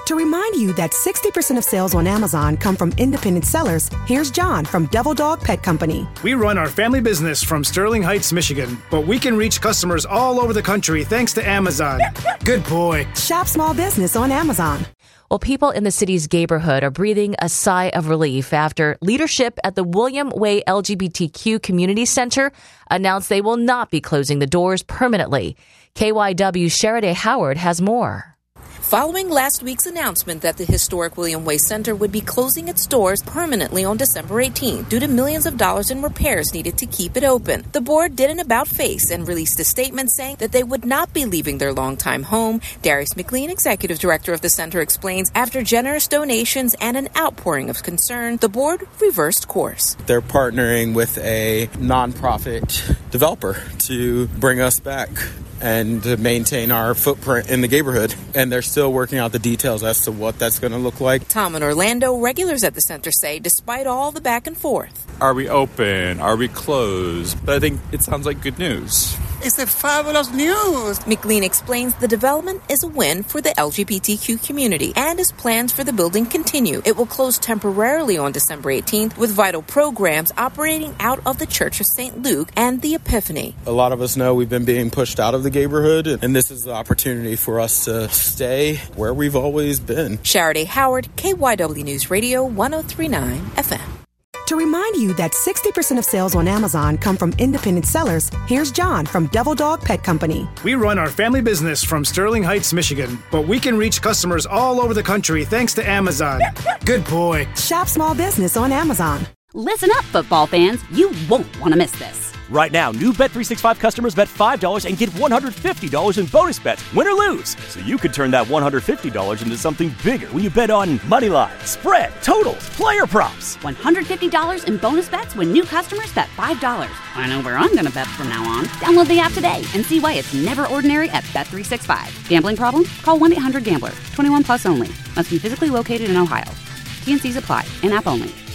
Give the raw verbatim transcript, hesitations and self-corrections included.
To remind you that sixty percent of sales on Amazon come from independent sellers, here's John from Devil Dog Pet Company. We run our family business from Sterling Heights, Michigan, but we can reach customers all over the country thanks to Amazon. Good boy. Shop small business on Amazon. Well, people in the city's neighborhood are breathing a sigh of relief after leadership at the William Way L G B T Q Community Center announced they will not be closing the doors permanently. K Y W's Sheriday Howard has more. Following last week's announcement that the historic William Way Center would be closing its doors permanently on December eighteenth due to millions of dollars in repairs needed to keep it open, the board did an about-face and released a statement saying that they would not be leaving their longtime home. Darius McLean, executive director of the center, explains after generous donations and an outpouring of concern, the board reversed course. They're partnering with a nonprofit developer to bring us back and to maintain our footprint in the neighborhood. And they're still working out the details as to what that's going to look like. Tom and Orlando, regulars at the center, say despite all the back and forth. Are we open? Are we closed? But I think it sounds like good news. It's a fabulous news. McLean explains the development is a win for the L G B T Q community and his plans for the building continue. It will close temporarily on December eighteenth with vital programs operating out of the Church of Saint Luke and the Epiphany. A lot of us know we've been being pushed out of the neighborhood, and this is the opportunity for us to stay where we've always been. Sheriday Howard, K Y W News Radio, one oh three point nine F M. To remind you that sixty percent of sales on Amazon come from independent sellers, here's John from Devil Dog Pet Company. We run our family business from Sterling Heights, Michigan, but we can reach customers all over the country thanks to Amazon. Good boy. Shop small business on Amazon. Listen up, football fans. You won't want to miss this. Right now, new Bet three sixty-five customers bet five dollars and get one hundred fifty dollars in bonus bets, win or lose. So you could turn that one hundred fifty dollars into something bigger when you bet on money line, spread, totals, player props. one hundred fifty dollars in bonus bets when new customers bet five dollars. I know where I'm going to bet from now on. Download the app today and see why it's never ordinary at Bet three sixty-five. Gambling problem? Call one eight hundred gambler. twenty-one plus only. Must be physically located in Ohio. T N Cs apply. In-app only.